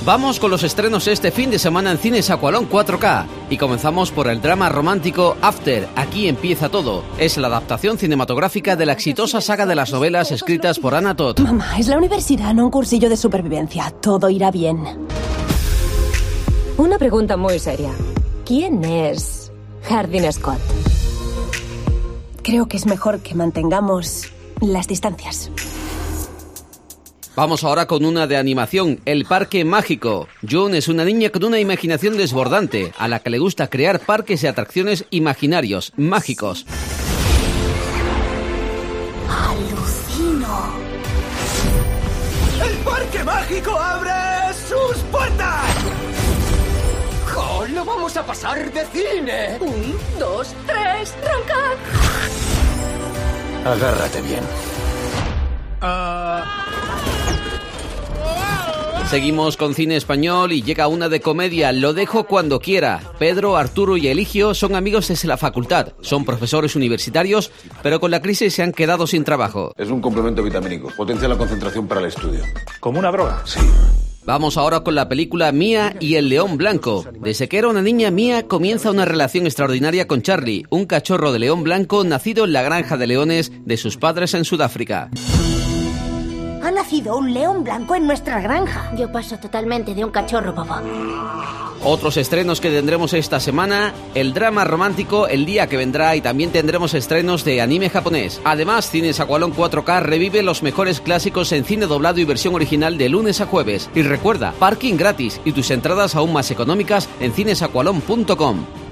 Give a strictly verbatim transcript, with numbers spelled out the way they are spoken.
Vamos con los estrenos este fin de semana en Cines Aqualón cuatro K y comenzamos por el drama romántico After, Aquí empieza todo. Es la adaptación cinematográfica de la exitosa saga de las novelas escritas por Anna Todd. Mamá, es la universidad, no un cursillo de supervivencia. Todo irá bien. Una pregunta muy seria. ¿Quién es Hardin Scott? Creo que es mejor que mantengamos las distancias. Vamos ahora con una de animación, El Parque Mágico. June es una niña con una imaginación desbordante, a la que le gusta crear parques y atracciones imaginarios, mágicos. ¡Alucino! ¡El Parque Mágico abre sus puertas! ¡Oh, lo vamos a pasar de cine! Un, dos, tres, ¡arranca! Agárrate bien. Uh... Seguimos con cine español y llega una de comedia, Lo dejo cuando quiera. Pedro, Arturo y Eligio son amigos desde la facultad. Son profesores universitarios, pero con la crisis se han quedado sin trabajo. Es un complemento vitamínico. Potencia la concentración para el estudio. ¿Como una droga? Sí. Vamos ahora con la película Mía y el león blanco. Desde que era una niña, Mía comienza una relación extraordinaria con Charlie, un cachorro de león blanco nacido en la granja de leones de sus padres en Sudáfrica. Ha nacido un león blanco en nuestra granja. Yo paso totalmente de un cachorro, papá. Otros estrenos que tendremos esta semana, el drama romántico El día que vendrá, y también tendremos estrenos de anime japonés. Además, Cines Aqualón cuatro K revive los mejores clásicos en cine doblado y versión original de lunes a jueves. Y recuerda, parking gratis y tus entradas aún más económicas en cinesaqualón punto com.